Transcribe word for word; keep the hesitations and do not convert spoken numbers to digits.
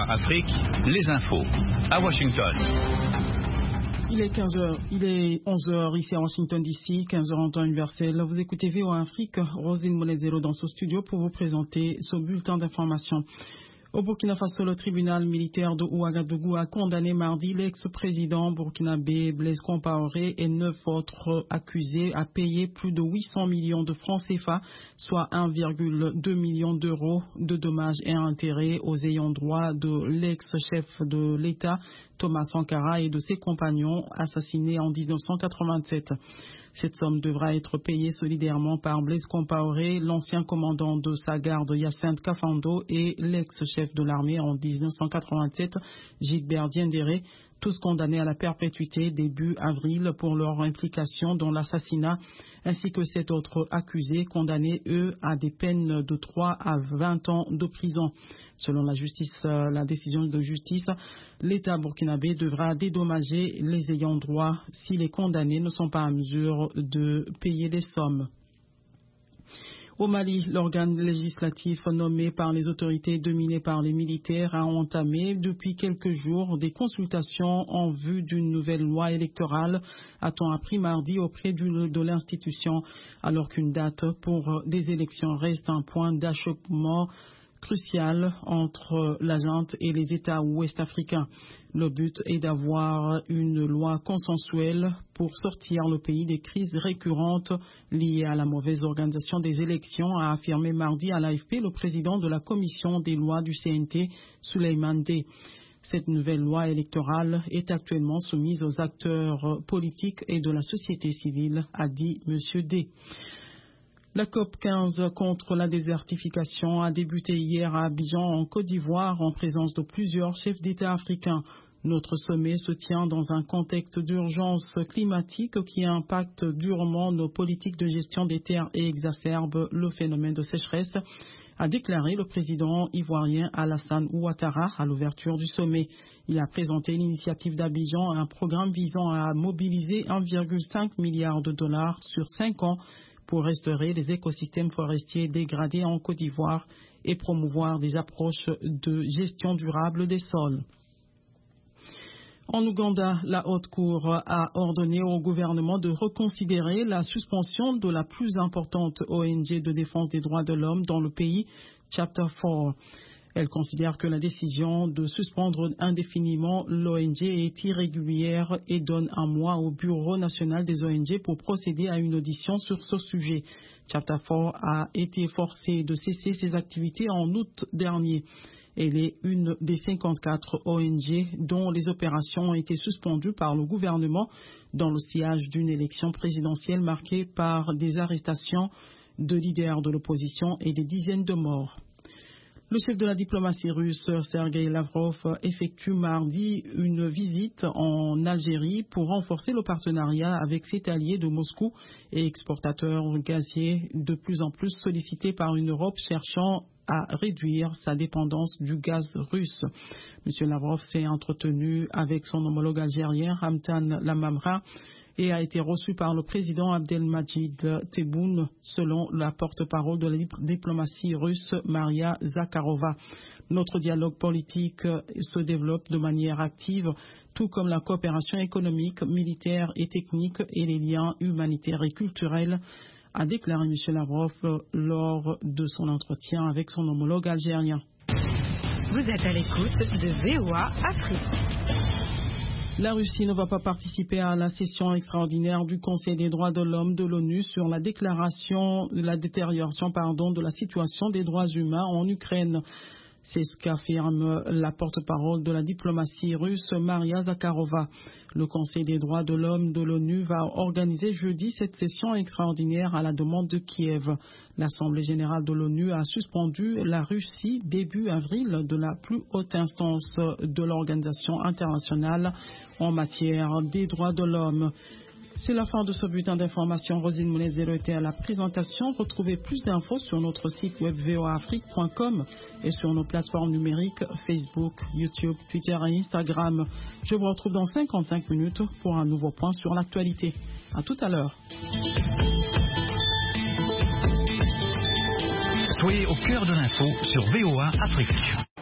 Afrique, les infos. À Washington. Il est quinze heures, il est onze heures ici à Washington D C, quinze heures en temps universel. Vous écoutez V O A Afrique, Roselyne Molezero dans ce studio pour vous présenter ce bulletin d'information. Au Burkina Faso, le tribunal militaire de Ouagadougou a condamné mardi l'ex-président burkinabé Blaise Compaoré et neuf autres accusés à payer plus de huit cents millions de francs C F A, soit un virgule deux million d'euros de dommages et intérêts aux ayants droit de l'ex-chef de l'État, Thomas Sankara, et de ses compagnons assassinés en mille neuf cent quatre-vingt-sept. Cette somme devra être payée solidairement par Blaise Compaoré, l'ancien commandant de sa garde Hyacinthe Kafando et l'ex-chef de l'armée en mille neuf cent quatre-vingt-sept, Gilbert Diendéré, tous condamnés à la perpétuité début avril pour leur implication dans l'assassinat, ainsi que sept autres accusés condamnés, eux, à des peines de trois à vingt ans de prison. Selon la justice, la décision de justice, l'État burkinabé devra dédommager les ayants droit si les condamnés ne sont pas en mesure de payer les sommes. Au Mali, l'organe législatif nommé par les autorités dominé par les militaires a entamé depuis quelques jours des consultations en vue d'une nouvelle loi électorale, a-t-on appris mardi auprès de l'institution, alors qu'une date pour des élections reste un point d'achoppement crucial entre la junte et les États ouest-africains. Le but est d'avoir une loi consensuelle pour sortir le pays des crises récurrentes liées à la mauvaise organisation des élections, a affirmé mardi à l'A F P le président de la commission des lois du C N T, Souleymane Dey. Cette nouvelle loi électorale est actuellement soumise aux acteurs politiques et de la société civile, a dit M. Dey. La COP quinze contre la désertification a débuté hier à Abidjan, en Côte d'Ivoire, en présence de plusieurs chefs d'État africains. Notre sommet se tient dans un contexte d'urgence climatique qui impacte durement nos politiques de gestion des terres et exacerbe le phénomène de sécheresse, a déclaré le président ivoirien Alassane Ouattara à l'ouverture du sommet. Il a présenté l'initiative d'Abidjan, un programme visant à mobiliser un virgule cinq milliard de dollars sur cinq ans pour restaurer les écosystèmes forestiers dégradés en Côte d'Ivoire et promouvoir des approches de gestion durable des sols. En Ouganda, la Haute Cour a ordonné au gouvernement de reconsidérer la suspension de la plus importante O N G de défense des droits de l'homme dans le pays, Chapter quatre. Elle considère que la décision de suspendre indéfiniment l'O N G est irrégulière et donne un mois au Bureau national des O N G pour procéder à une audition sur ce sujet. Chapter quatre a été forcé de cesser ses activités en août dernier. Elle est une des cinquante-quatre O N G dont les opérations ont été suspendues par le gouvernement dans le sillage d'une élection présidentielle marquée par des arrestations de leaders de l'opposition et des dizaines de morts. Le chef de la diplomatie russe, Sergei Lavrov, effectue mardi une visite en Algérie pour renforcer le partenariat avec ses alliés de Moscou et exportateurs gaziers de plus en plus sollicités par une Europe cherchant à réduire sa dépendance du gaz russe. M. Lavrov s'est entretenu avec son homologue algérien, Ramtan Lamamra, et a été reçu par le président Abdelmajid Tebboune, selon la porte-parole de la diplomatie russe, Maria Zakharova. Notre dialogue politique se développe de manière active, tout comme la coopération économique, militaire et technique et les liens humanitaires et culturels, a déclaré M. Lavrov lors de son entretien avec son homologue algérien. Vous êtes à l'écoute de V O A Afrique. La Russie ne va pas participer à la session extraordinaire du Conseil des droits de l'homme de l'ONU sur la déclaration, la détérioration pardon, de la situation des droits humains en Ukraine. C'est ce qu'affirme la porte-parole de la diplomatie russe, Maria Zakharova. Le Conseil des droits de l'homme de l'ONU va organiser jeudi cette session extraordinaire à la demande de Kiev. L'Assemblée générale de l'ONU a suspendu la Russie début avril de la plus haute instance de l'organisation internationale en matière des droits de l'homme. C'est la fin de ce bulletin d'information. Roselyne Molezero était à la présentation. Retrouvez plus d'infos sur notre site web v o a afrique point com et sur nos plateformes numériques Facebook, YouTube, Twitter et Instagram. Je vous retrouve dans cinquante-cinq minutes pour un nouveau point sur l'actualité. À tout à l'heure. Soyez au cœur de l'info sur V O A Afrique.